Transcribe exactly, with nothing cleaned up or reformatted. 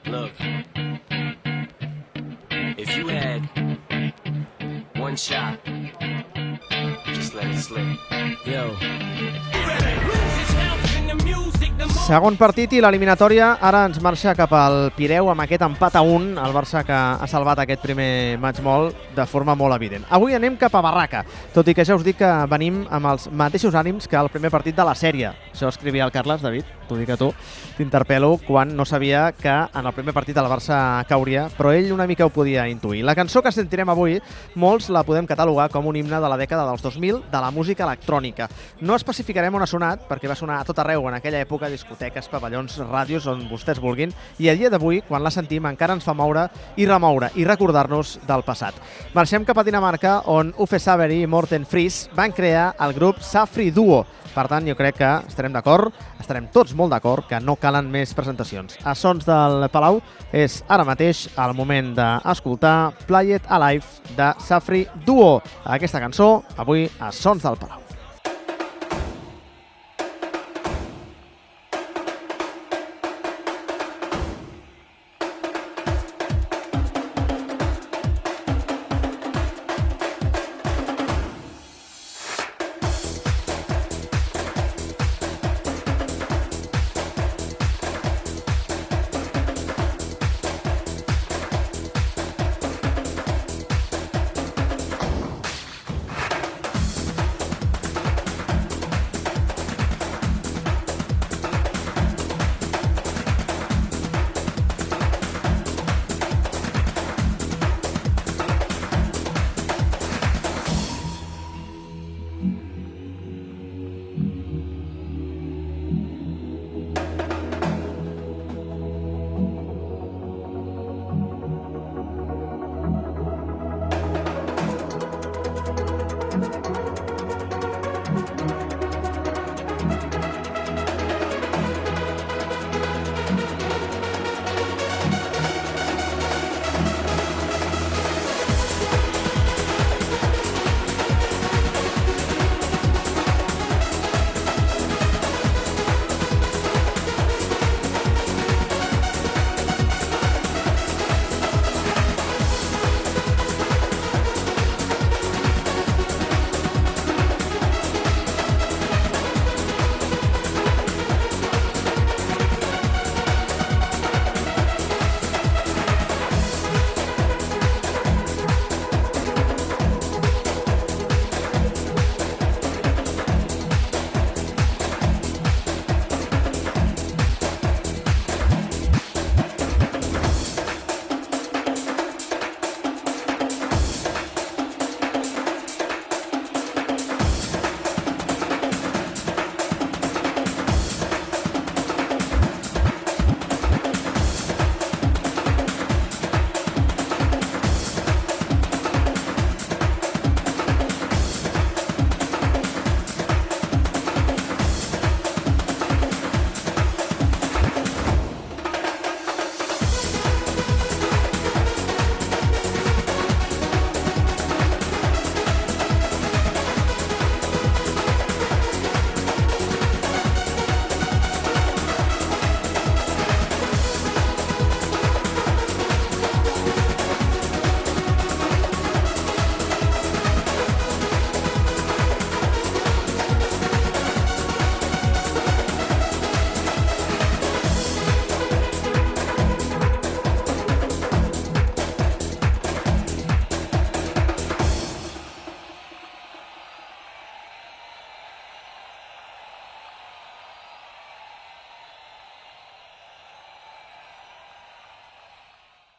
Look, if you had one shot, just let it slip. Yo. Segon partit i l'eliminatòria ara ens marxa cap al Pireu amb aquest empat a un, el Barça que ha salvat aquest primer match molt de forma molt evident. Avui anem cap a Barraca, tot i que ja us dic que venim amb els mateixos ànims que el primer partit de la sèrie. Això escrivia el Carles, David, t'ho dic a tu, t'interpel·lo quan no sabia que en el primer partit el Barça cauria, però ell una mica ho podia intuir. La cançó que sentirem avui, molts la podem catalogar com un himne de la dècada dels dos mil de la música electrònica. No especificarem on ha sonat, perquè va sonar a tot arreu en aquella època, discoteques, pavellons, ràdios, on vostès vulguin, i a dia d'avui, quan la sentim, encara ens fa moure i remoure i recordar-nos del passat. Marxem cap a Dinamarca, on Uffe Saveri i Morten Friis van crear el grup Safri Duo. Per tant, jo crec que estarem d'acord, estarem tots molt d'acord, que no calen més presentacions. A Sons del Palau és ara mateix el moment d'escoltar Play It Alive de Safri Duo. Aquesta cançó, avui, a Sons del Palau.